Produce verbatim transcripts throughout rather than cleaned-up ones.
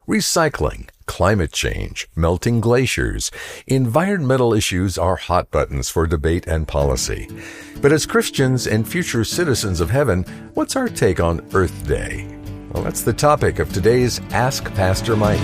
Recycling, climate change, melting glaciers, environmental issues are hot buttons for debate and policy. But as Christians and future citizens of heaven, what's our take on Earth Day? Well, that's the topic of today's Ask Pastor Mike.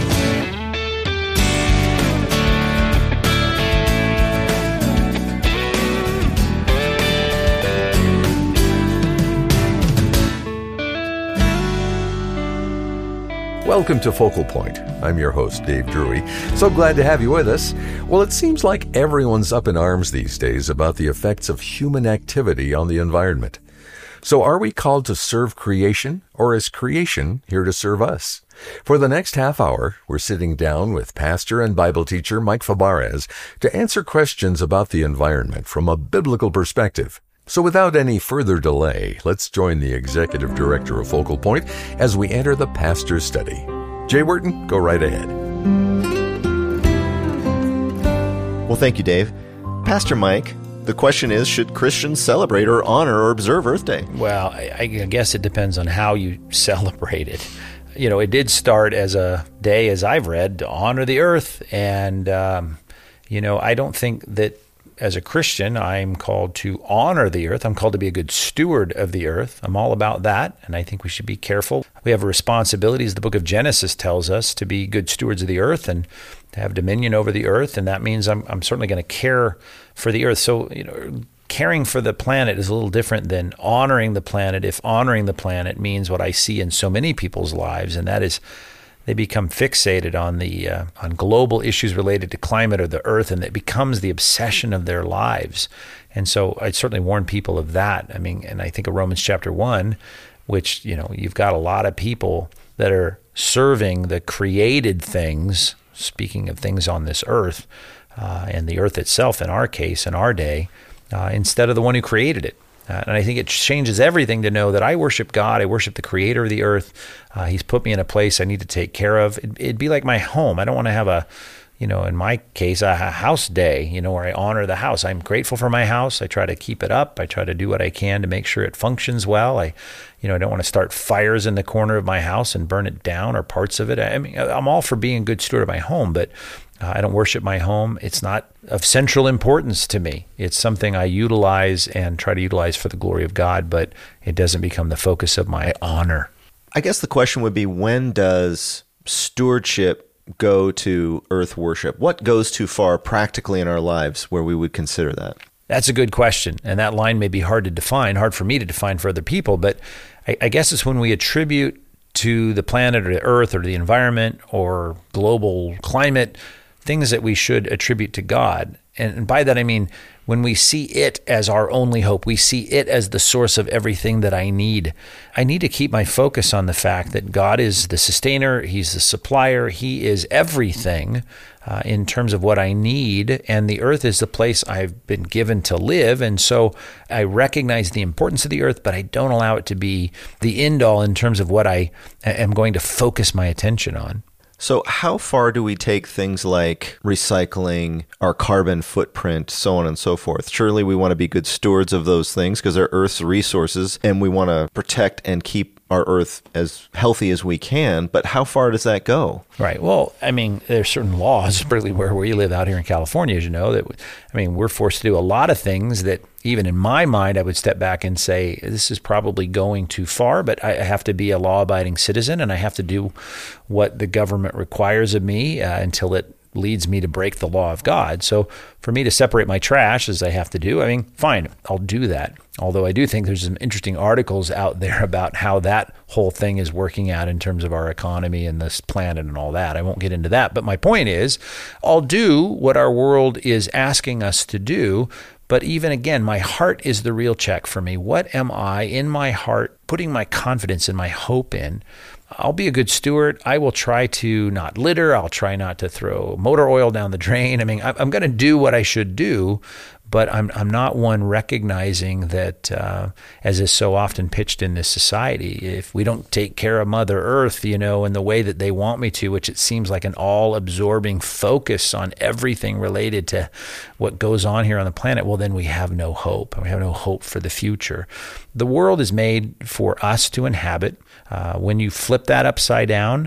Welcome to Focal Point. I'm your host, Dave Drury. So glad to have you with us. Well, it seems like everyone's up in arms these days about the effects of human activity on the environment. So are we called to serve creation, or is creation here to serve us? For the next half hour, we're sitting down with pastor and Bible teacher Mike Fabarez to answer questions about the environment from a biblical perspective. So without any further delay, let's join the executive director of Focal Point as we enter the pastor's study. Jay Wharton, go right ahead. Well, thank you, Dave. Pastor Mike, the question is, should Christians celebrate or honor or observe Earth Day? Well, I, I guess it depends on how you celebrate it. You know, it did start as a day, as I've read, to honor the earth. And, um, you know, I don't think that as a Christian, I'm called to honor the earth. I'm called to be a good steward of the earth. I'm all about that, and I think we should be careful. We have a responsibility, as the book of Genesis tells us, to be good stewards of the earth and to have dominion over the earth, and that means I'm, I'm certainly going to care for the earth. So, you know, caring for the planet is a little different than honoring the planet, if honoring the planet means what I see in so many people's lives, and that is they become fixated on the uh, on global issues related to climate or the earth, and it becomes the obsession of their lives. And so I certainly warn people of that. I mean, and I think of Romans chapter one, which, you know, you've got a lot of people that are serving the created things, speaking of things on this earth, uh, and the earth itself in our case, in our day, uh, instead of the one who created it. Uh, and I think it changes everything to know that I worship God. I worship the creator of the earth. Uh, he's put me in a place I need to take care of. It, it'd be like my home. I don't want to have a, you know, in my case, a house day, you know, where I honor the house. I'm grateful for my house. I try to keep it up. I try to do what I can to make sure it functions well. I, you know, I don't want to start fires in the corner of my house and burn it down or parts of it. I mean, I'm all for being a good steward of my home, but Uh, I don't worship my home. It's not of central importance to me. It's something I utilize and try to utilize for the glory of God, but it doesn't become the focus of my honor. I guess the question would be, when does stewardship go to earth worship? What goes too far practically in our lives where we would consider that? That's a good question, and that line may be hard to define, hard for me to define for other people, but I, I guess it's when we attribute to the planet or the earth or the environment or global climate things that we should attribute to God. And by that, I mean, when we see it as our only hope, we see it as the source of everything that I need. I need to keep my focus on the fact that God is the sustainer, He's the supplier, He is everything uh, in terms of what I need, and the earth is the place I've been given to live. And so I recognize the importance of the earth, but I don't allow it to be the end-all in terms of what I am going to focus my attention on. So how far do we take things like recycling, our carbon footprint, so on and so forth? Surely we want to be good stewards of those things because they're Earth's resources, and we want to protect and keep our Earth as healthy as we can. But how far does that go? Right. Well, I mean, there's certain laws, particularly where we live out here in California, as you know, that, I mean, we're forced to do a lot of things that even in my mind, I would step back and say, this is probably going too far, but I have to be a law-abiding citizen, and I have to do what the government requires of me uh, until it leads me to break the law of God. So for me to separate my trash, as I have to do, I mean, fine, I'll do that. Although I do think there's some interesting articles out there about how that whole thing is working out in terms of our economy and this planet and all that. I won't get into that. But my point is, I'll do what our world is asking us to do. But even again, my heart is the real check for me. What am I in my heart putting my confidence and my hope in? I'll be a good steward. I will try to not litter. I'll try not to throw motor oil down the drain. I mean, I'm going to do what I should do, but I'm I'm not one recognizing that, uh, as is so often pitched in this society, if we don't take care of Mother Earth, you know, in the way that they want me to, which it seems like an all-absorbing focus on everything related to what goes on here on the planet, well, then we have no hope. We have no hope for the future. The world is made for us to inhabit. Uh, when you flip that upside down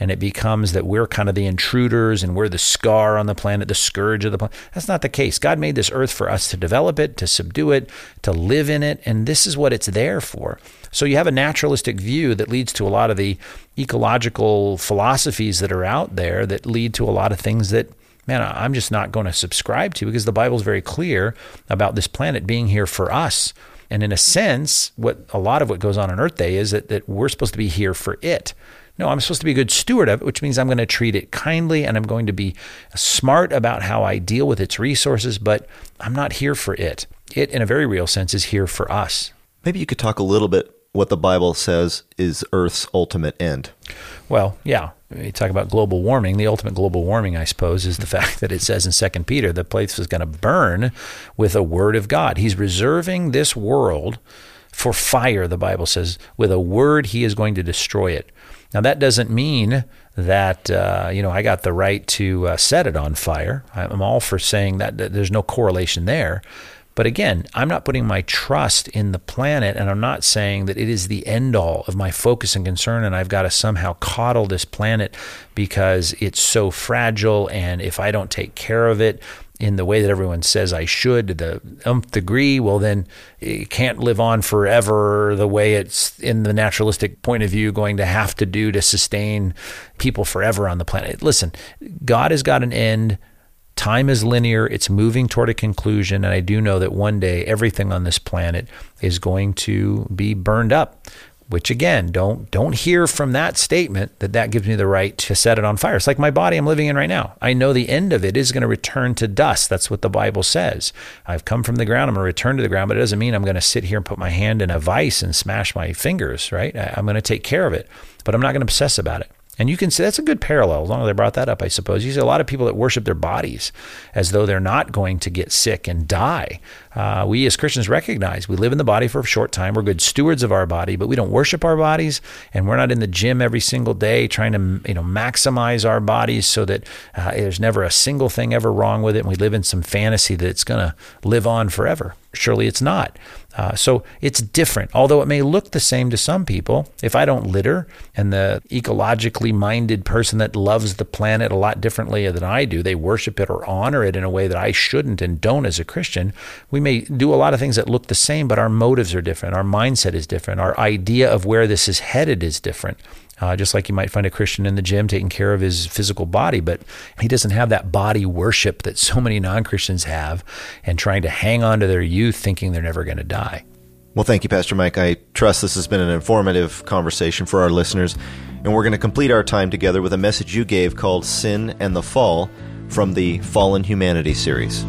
and it becomes that we're kind of the intruders and we're the scar on the planet, the scourge of the planet. That's not the case. God made this earth for us to develop it, to subdue it, to live in it, and this is what it's there for. So you have a naturalistic view that leads to a lot of the ecological philosophies that are out there that lead to a lot of things that, man, I'm just not going to subscribe to, because the Bible's very clear about this planet being here for us. And in a sense, what a lot of what goes on on Earth Day is that, that we're supposed to be here for it. No, I'm supposed to be a good steward of it, which means I'm going to treat it kindly and I'm going to be smart about how I deal with its resources, but I'm not here for it. It, in a very real sense, is here for us. Maybe you could talk a little bit what the Bible says is Earth's ultimate end. Well, yeah. You talk about global warming. The ultimate global warming, I suppose, is the fact that it says in Second Peter, the place is going to burn with a word of God. He's reserving this world for fire, the Bible says. With a word, he is going to destroy it. Now, that doesn't mean that, uh, you know, I got the right to uh, set it on fire. I'm all for saying that, that there's no correlation there. But again, I'm not putting my trust in the planet, and I'm not saying that it is the end all of my focus and concern, and I've got to somehow coddle this planet because it's so fragile, and if I don't take care of it in the way that everyone says I should, to the umpth degree, well, then it can't live on forever the way it's, in the naturalistic point of view, going to have to do to sustain people forever on the planet. Listen, God has got an end. Time is linear. It's moving toward a conclusion. And I do know that one day everything on this planet is going to be burned up, which again, don't don't hear from that statement that that gives me the right to set it on fire. It's like my body I'm living in right now. I know the end of it is going to return to dust. That's what the Bible says. I've come from the ground. I'm going to return to the ground, but it doesn't mean I'm going to sit here and put my hand in a vise and smash my fingers, right? I'm going to take care of it, but I'm not going to obsess about it. And you can say that's a good parallel, as long as I brought that up, I suppose. You see a lot of people that worship their bodies as though they're not going to get sick and die. Uh, we as Christians recognize we live in the body for a short time. We're good stewards of our body, but we don't worship our bodies, and we're not in the gym every single day trying to, you know, maximize our bodies so that uh, there's never a single thing ever wrong with it, and we live in some fantasy that it's going to live on forever. Surely it's not. Uh, so it's different, although it may look the same to some people. If I don't litter, and the ecologically minded person that loves the planet a lot differently than I do, they worship it or honor it in a way that I shouldn't and don't as a Christian, we may do a lot of things that look the same, but our motives are different. Our mindset is different. Our idea of where this is headed is different. Uh, just like you might find a Christian in the gym taking care of his physical body, but he doesn't have that body worship that so many non-Christians have, and trying to hang on to their youth thinking they're never going to die. Well, thank you, Pastor Mike. I trust this has been an informative conversation for our listeners, and we're going to complete our time together with a message you gave called Sin and the Fall from the Fallen Humanity series.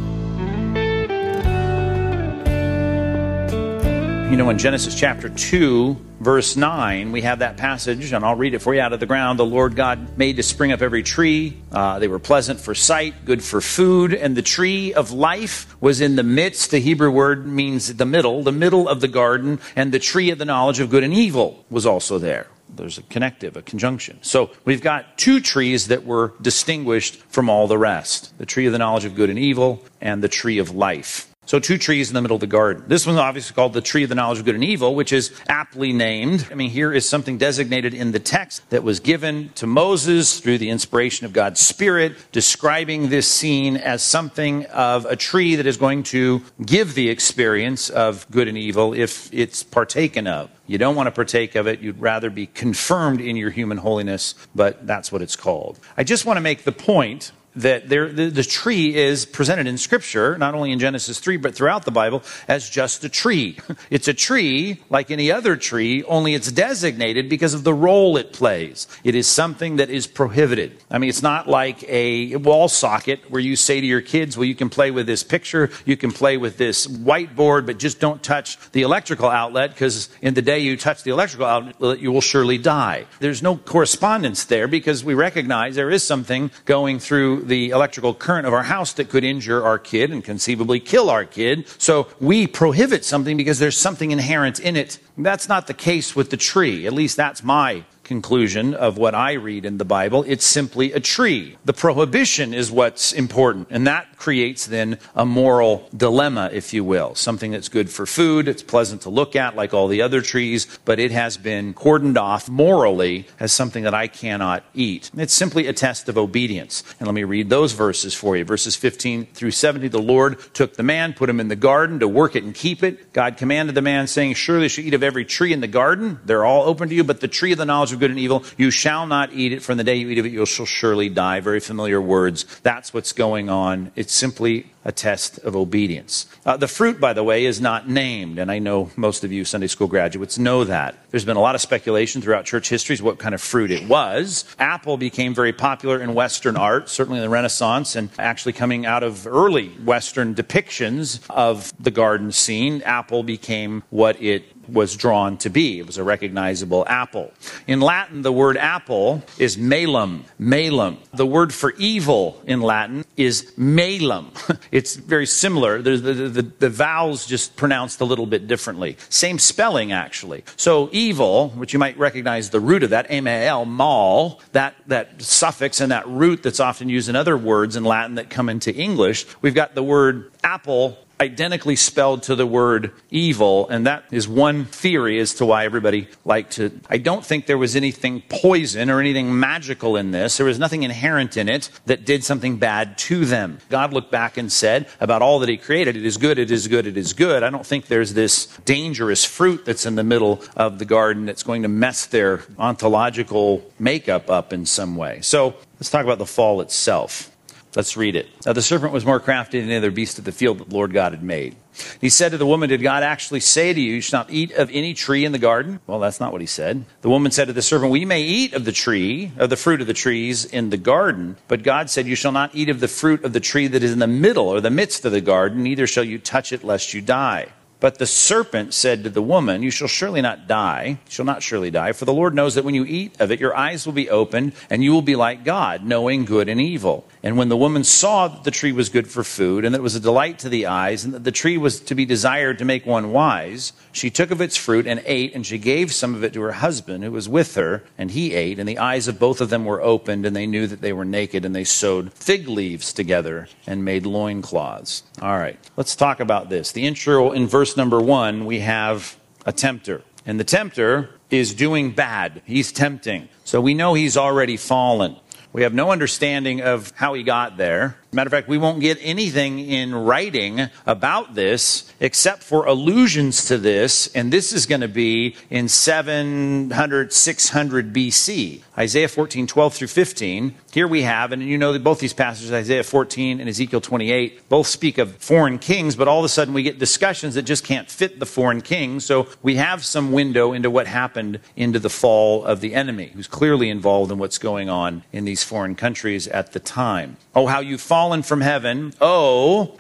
You know, in Genesis chapter two, verse nine, we have that passage, and I'll read it for you. Out of the ground, the Lord God made to spring up every tree. Uh, they were pleasant for sight, good for food. And the tree of life was in the midst. The Hebrew word means the middle, the middle of the garden. And the tree of the knowledge of good and evil was also there. There's a connective, a conjunction. So we've got two trees that were distinguished from all the rest. The tree of the knowledge of good and evil and the tree of life. So two trees in the middle of the garden. This one's obviously called the tree of the knowledge of good and evil, which is aptly named. I mean, here is something designated in the text that was given to Moses through the inspiration of God's Spirit, describing this scene as something of a tree that is going to give the experience of good and evil if it's partaken of. You don't want to partake of it. You'd rather be confirmed in your human holiness, but that's what it's called. I just want to make the point that there, the, the tree is presented in Scripture, not only in Genesis three, but throughout the Bible, as just a tree. It's a tree like any other tree, only it's designated because of the role it plays. It is something that is prohibited. I mean, it's not like a wall socket where you say to your kids, well, you can play with this picture, you can play with this whiteboard, but just don't touch the electrical outlet, because in the day you touch the electrical outlet, you will surely die. There's no correspondence there, because we recognize there is something going through the electrical current of our house that could injure our kid and conceivably kill our kid. So we prohibit something because there's something inherent in it. That's not the case with the tree. At least that's my conclusion of what I read in the Bible. It's simply a tree. The prohibition is what's important, and that creates then a moral dilemma, if you will. Something that's good for food, it's pleasant to look at like all the other trees, but it has been cordoned off morally as something that I cannot eat. It's simply a test of obedience. And let me read those verses for you. Verses fifteen through seventy, the Lord took the man, put him in the garden to work it and keep it. God commanded the man, saying, surely you shall eat of every tree in the garden. They're all open to you, but the tree of the knowledge of good and evil, you shall not eat it. From the day you eat of it, you shall surely die. Very familiar words. That's what's going on. It's simply a test of obedience. Uh, the fruit, by the way, is not named, and I know most of you Sunday school graduates know that. There's been a lot of speculation throughout church histories what kind of fruit it was. Apple became very popular in Western art, certainly in the Renaissance, and actually coming out of early Western depictions of the garden scene, apple became what it was drawn to be. It was a recognizable apple. In Latin, the word apple is malum, malum. The word for evil in Latin is malum. It's very similar. The, the, the, the vowels just pronounced a little bit differently. Same spelling, actually. So evil, which you might recognize the root of that, M-A-L, mal, that, that suffix and that root that's often used in other words in Latin that come into English, we've got the word apple identically spelled to the word evil, and that is one theory as to why everybody liked to. I don't think there was anything poison or anything magical in this. There was nothing inherent in it that did something bad to them. God looked back and said about all that he created, it is good, it is good, it is good. I don't think there's this dangerous fruit that's in the middle of the garden that's going to mess their ontological makeup up in some way. So let's talk about the fall itself. Let's read it. Now the serpent was more crafty than any other beast of the field that the Lord God had made. He said to the woman, did God actually say to you, you shall not eat of any tree in the garden? Well, that's not what he said. The woman said to the serpent, we may eat of the tree, of the fruit of the trees in the garden, but God said, you shall not eat of the fruit of the tree that is in the middle or the midst of the garden, neither shall you touch it lest you die. But the serpent said to the woman, you shall surely not die, you shall not surely die, for the Lord knows that when you eat of it, your eyes will be opened, and you will be like God, knowing good and evil. And when the woman saw that the tree was good for food, and that it was a delight to the eyes, and that the tree was to be desired to make one wise, she took of its fruit and ate, and she gave some of it to her husband, who was with her, and he ate, and the eyes of both of them were opened, and they knew that they were naked, and they sewed fig leaves together and made loincloths. All right, let's talk about this. The intro in verse number one, we have a tempter. And the tempter is doing bad. He's tempting. So we know he's already fallen. We have no understanding of how he got there. Matter of fact, we won't get anything in writing about this except for allusions to this, and this is going to be in seven hundred, six hundred B C. Isaiah fourteen, twelve through fifteen. Here we have, and you know that both these passages, Isaiah fourteen and Ezekiel twenty-eight, both speak of foreign kings, but all of a sudden we get discussions that just can't fit the foreign kings, so we have some window into what happened into the fall of the enemy, who's clearly involved in what's going on in these foreign countries at the time. Oh, how you've fallen from heaven. Oh,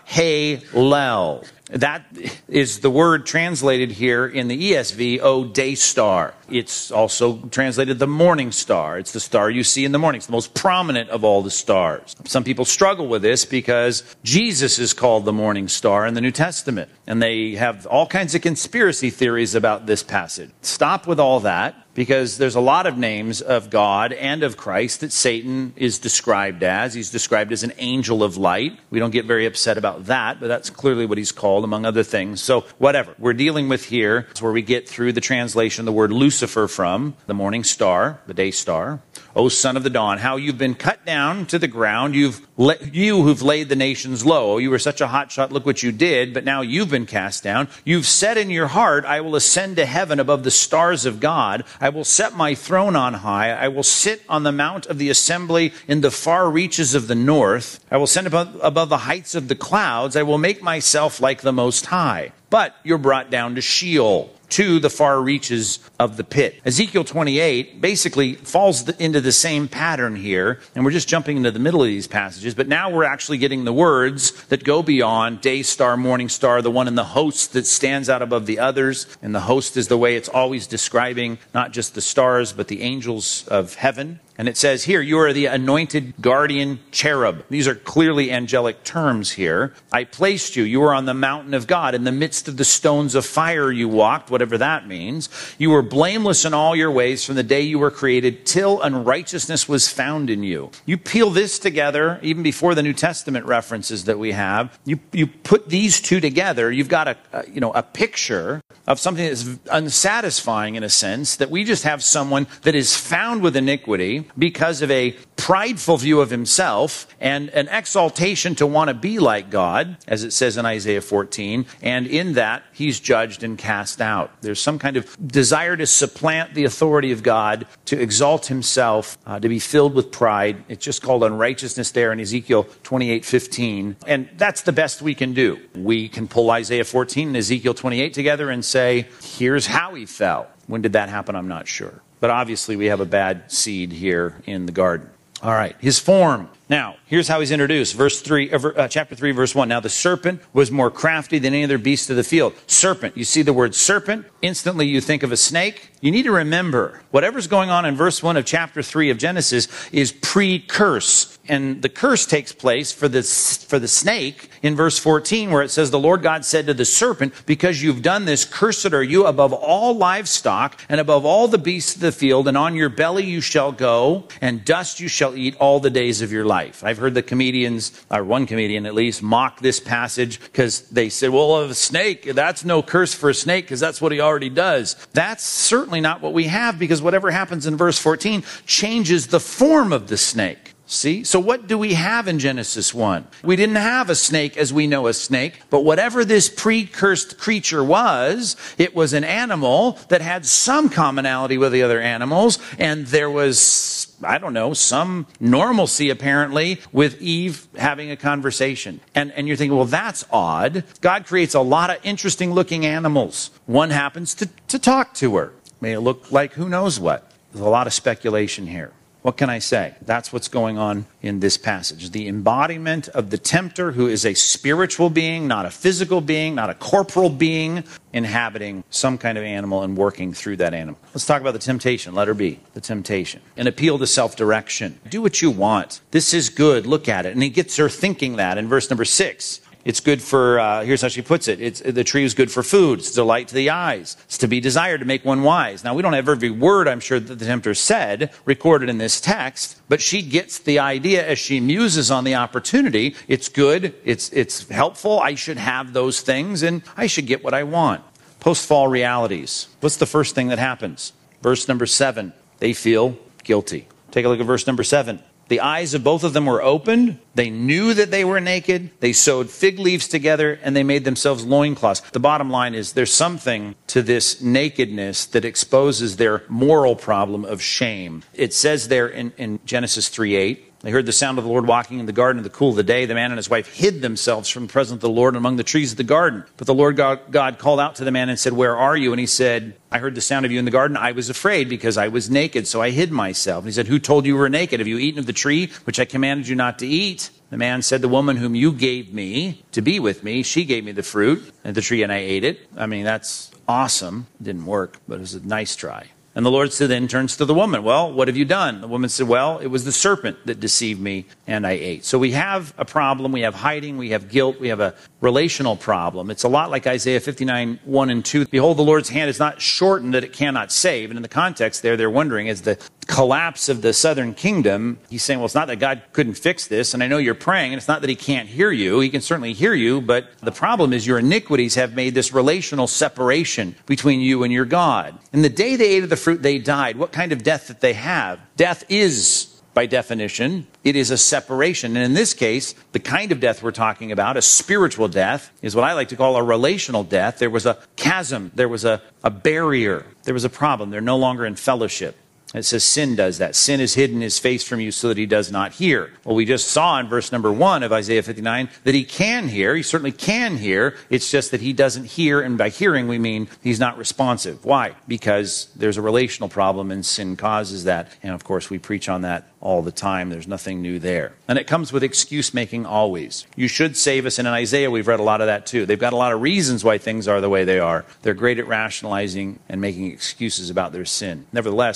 Halel. That is the word translated here in the E S V, oh, day star. It's also translated the morning star. It's the star you see in the morning. It's the most prominent of all the stars. Some people struggle with this because Jesus is called the morning star in the New Testament. And they have all kinds of conspiracy theories about this passage. Stop with all that, because there's a lot of names of God and of Christ that Satan is described as. He's described as an angel of light. We don't get very upset about that, but that's clearly what he's called, among other things. So whatever. We're dealing with here is where we get through the translation of the word Lucifer from, the morning star, the day star. O son of the dawn, how you've been cut down to the ground. You've le- you who've laid the nations low. You were such a hotshot. Look what you did. But now you've been cast down. You've said in your heart, I will ascend to heaven above the stars of God. I will set my throne on high. I will sit on the mount of the assembly in the far reaches of the north. I will ascend above, above the heights of the clouds. I will make myself like the Most High. But you're brought down to Sheol, to the far reaches of the pit. Ezekiel twenty-eight basically falls into the same pattern here, and we're just jumping into the middle of these passages, but now we're actually getting the words that go beyond day star, morning star, the one in the host that stands out above the others, and the host is the way it's always describing not just the stars, but the angels of heaven. And it says here, you are the anointed guardian cherub. These are clearly angelic terms here. I placed you. You were on the mountain of God. In the midst of the stones of fire you walked, whatever that means. You were blameless in all your ways from the day you were created till unrighteousness was found in you. You peel this together, even before the New Testament references that we have. You you put these two together, you've got a, a you know a picture of something that's unsatisfying in a sense, that we just have someone that is found with iniquity because of a prideful view of himself and an exaltation to want to be like God, as it says in Isaiah fourteen, and in that he's judged and cast out. There's some kind of desire to supplant the authority of God, to exalt himself, uh, to be filled with pride. It's just called unrighteousness there in Ezekiel twenty-eight fifteen, and that's the best we can do. We can pull Isaiah fourteen and Ezekiel twenty-eight together and say, here's how he fell. When did that happen? I'm not sure. But obviously we have a bad seed here in the garden. All right, his form. Now, here's how he's introduced. Verse three, uh, chapter three, verse one. Now the serpent was more crafty than any other beast of the field. Serpent. You see the word serpent, instantly you think of a snake. You need to remember, whatever's going on in verse one of chapter three of Genesis is pre-curse. And the curse takes place for the, for the snake in verse fourteen, where it says, the Lord God said to the serpent, because you've done this, cursed are you above all livestock and above all the beasts of the field, and on your belly you shall go, and dust you shall eat all the days of your life. I've heard the comedians, or one comedian at least, mock this passage because they said, well, a snake, that's no curse for a snake because that's what he already does. That's certainly not what we have, because whatever happens in verse fourteen changes the form of the snake. See? So what do we have in Genesis one? We didn't have a snake as we know a snake, but whatever this pre-cursed creature was, it was an animal that had some commonality with the other animals, and there was, I don't know, some normalcy apparently with Eve having a conversation. And, and you're thinking, well, that's odd. God creates a lot of interesting looking animals. One happens to, to talk to her. May it look like who knows what. There's a lot of speculation here. What can I say? That's what's going on in this passage. The embodiment of the tempter, who is a spiritual being, not a physical being, not a corporal being, inhabiting some kind of animal and working through that animal. Let's talk about the temptation. Letter B, the temptation. An appeal to self-direction. Do what you want. This is good. Look at it. And he gets her thinking that in verse number six. It's good for, uh, here's how she puts it. It's, the tree is good for food. It's a delight to the eyes. It's to be desired to make one wise. Now, we don't have every word, I'm sure, that the tempter said recorded in this text, but she gets the idea as she muses on the opportunity. It's good. It's, it's helpful. I should have those things, and I should get what I want. Post-fall realities. What's the first thing that happens? Verse number seven. They feel guilty. Take a look at verse number seven. The eyes of both of them were opened. They knew that they were naked. They sewed fig leaves together, and they made themselves loincloths. The bottom line is there's something to this nakedness that exposes their moral problem of shame. It says there in, in Genesis three eight, they heard the sound of the Lord walking in the garden in the cool of the day. The man and his wife hid themselves from the presence of the Lord among the trees of the garden. But the Lord God, God called out to the man and said, where are you? And he said, I heard the sound of you in the garden. I was afraid because I was naked, so I hid myself. And he said, who told you you were naked? Have you eaten of the tree which I commanded you not to eat? The man said, the woman whom you gave me to be with me, she gave me the fruit and the tree, and I ate it. I mean, that's awesome. It didn't work, but it was a nice try. And the Lord said, then turns to the woman. Well, what have you done? The woman said, well, it was the serpent that deceived me, and I ate. So we have a problem. We have hiding. We have guilt. We have a relational problem. It's a lot like Isaiah fifty-nine, one and two. Behold, the Lord's hand is not shortened that it cannot save. And in the context there, they're wondering, is the collapse of the southern kingdom, he's saying, well, it's not that God couldn't fix this, and I know you're praying, and it's not that he can't hear you. He can certainly hear you, but the problem is your iniquities have made this relational separation between you and your God. And the day they ate of the fruit, they died. What kind of death did they have? Death is, by definition, it is a separation. And in this case, the kind of death we're talking about, a spiritual death, is what I like to call a relational death. There was a chasm. There was a, a barrier. There was a problem. They're no longer in fellowship. It says sin does that. Sin has hidden his face from you so that he does not hear. Well, we just saw in verse number one of Isaiah fifty-nine that he can hear. He certainly can hear. It's just that he doesn't hear, and by hearing we mean he's not responsive. Why? Because there's a relational problem, and sin causes that. And of course, we preach on that all the time. There's nothing new there. And it comes with excuse making always. You should save us. And in Isaiah, we've read a lot of that too. They've got a lot of reasons why things are the way they are. They're great at rationalizing and making excuses about their sin. Nevertheless, sin causes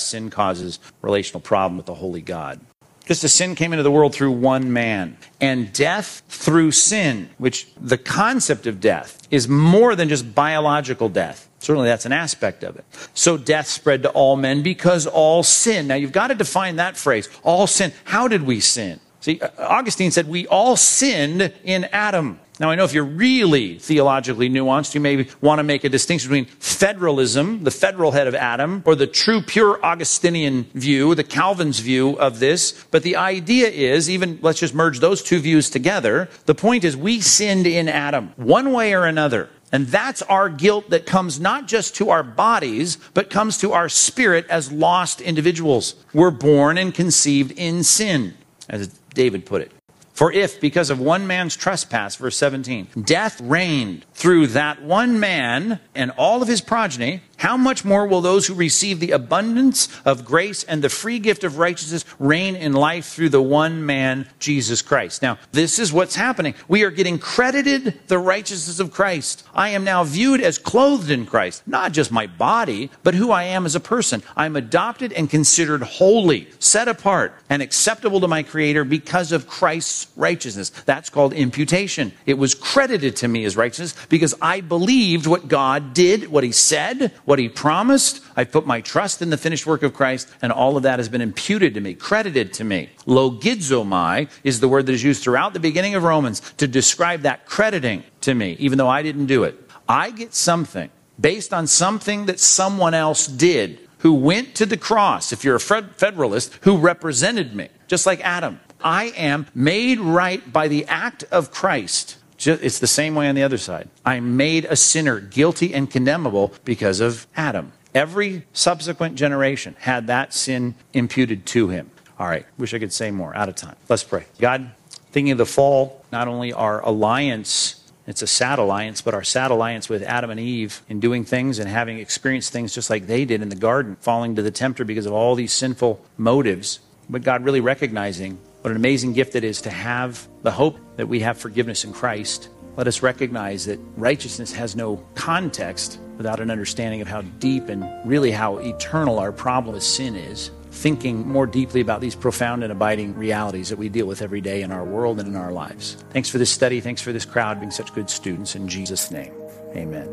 causes relational problem with the holy God. Just as sin came into the world through one man, and death through sin, which the concept of death is more than just biological death. Certainly that's an aspect of it. So death spread to all men because all sin. Now you've got to define that phrase, all sin. How did we sin? See, Augustine said we all sinned in Adam. Now, I know if you're really theologically nuanced, you may want to make a distinction between federalism, the federal head of Adam, or the true, pure Augustinian view, the Calvin's view of this. But the idea is, even let's just merge those two views together. The point is we sinned in Adam, one way or another. And that's our guilt that comes not just to our bodies, but comes to our spirit as lost individuals. We're born and conceived in sin, as David put it. For if, because of one man's trespass, verse seventeen, death reigned through that one man and all of his progeny, how much more will those who receive the abundance of grace and the free gift of righteousness reign in life through the one man, Jesus Christ? Now, this is what's happening. We are getting credited the righteousness of Christ. I am now viewed as clothed in Christ, not just my body, but who I am as a person. I'm adopted and considered holy, set apart, and acceptable to my Creator because of Christ's righteousness. That's called imputation. It was credited to me as righteousness because I believed what God did, what He said, what He promised. I put my trust in the finished work of Christ, and all of that has been imputed to me, credited to me. Logizomai is the word that is used throughout the beginning of Romans to describe that crediting to me, even though I didn't do it. I get something based on something that someone else did, who went to the cross, if you're a federalist, who represented me, just like Adam. I am made right by the act of Christ. It's the same way on the other side. I'm made a sinner, guilty and condemnable because of Adam. Every subsequent generation had that sin imputed to him. All right, wish I could say more. Out of time. Let's pray. God, thinking of the fall, not only our alliance, it's a sad alliance, but our sad alliance with Adam and Eve in doing things and having experienced things just like they did in the garden, falling to the tempter because of all these sinful motives. But God, really recognizing what an amazing gift it is to have the hope that we have forgiveness in Christ. Let us recognize that righteousness has no context without an understanding of how deep and really how eternal our problem with sin is. Thinking more deeply about these profound and abiding realities that we deal with every day in our world and in our lives. Thanks for this study. Thanks for this crowd being such good students. In Jesus' name, amen.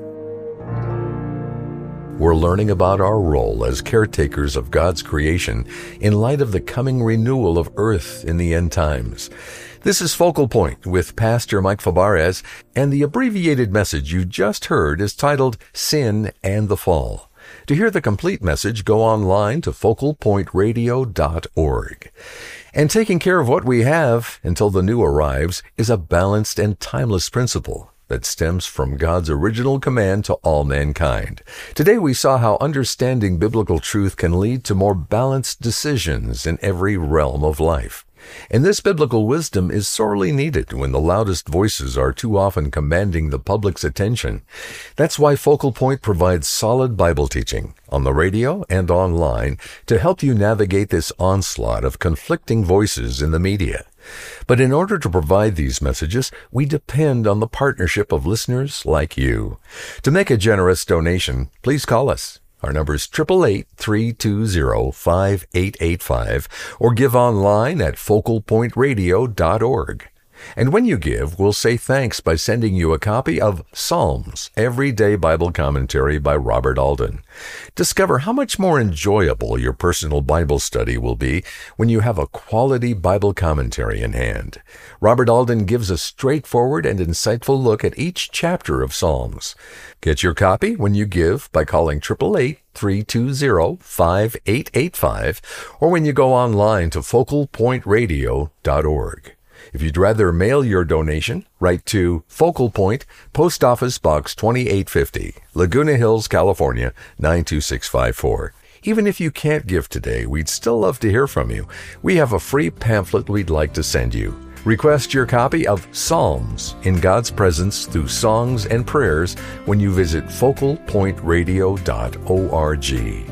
We're learning about our role as caretakers of God's creation in light of the coming renewal of earth in the end times. This is Focal Point with Pastor Mike Fabarez, and the abbreviated message you just heard is titled Sin and the Fall. To hear the complete message, go online to focal point radio dot org. And taking care of what we have until the new arrives is a balanced and timeless principle that stems from God's original command to all mankind. Today we saw how understanding biblical truth can lead to more balanced decisions in every realm of life. And this biblical wisdom is sorely needed when the loudest voices are too often commanding the public's attention. That's why Focal Point provides solid Bible teaching on the radio and online to help you navigate this onslaught of conflicting voices in the media. But in order to provide these messages, we depend on the partnership of listeners like you. To make a generous donation, please call us. Our number is eight eight eight, three two zero, five eight eight five or give online at focal point radio dot org. And when you give, we'll say thanks by sending you a copy of Psalms, Everyday Bible Commentary by Robert Alden. Discover how much more enjoyable your personal Bible study will be when you have a quality Bible commentary in hand. Robert Alden gives a straightforward and insightful look at each chapter of Psalms. Get your copy when you give by calling eight eight eight, three two zero, five eight eight five or when you go online to focal point radio dot org. If you'd rather mail your donation, write to Focal Point, Post Office Box twenty-eight fifty, Laguna Hills, California, nine two six five four. Even if you can't give today, we'd still love to hear from you. We have a free pamphlet we'd like to send you. Request your copy of Psalms in God's Presence through Songs and Prayers when you visit focal point radio dot org.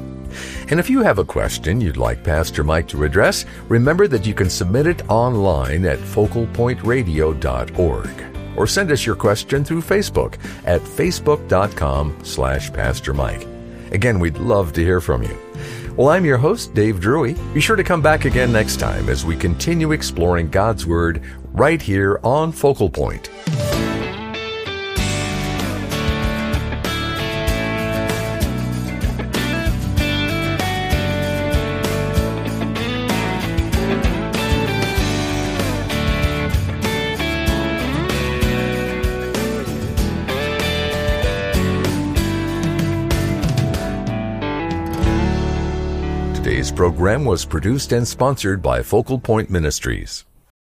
And if you have a question you'd like Pastor Mike to address, remember that you can submit it online at focal point radio dot org or send us your question through Facebook at facebook dot com slash Pastor Mike. Again, we'd love to hear from you. Well, I'm your host, Dave Drury. Be sure to come back again next time as we continue exploring God's Word right here on Focal Point. Today's program was produced and sponsored by Focal Point Ministries.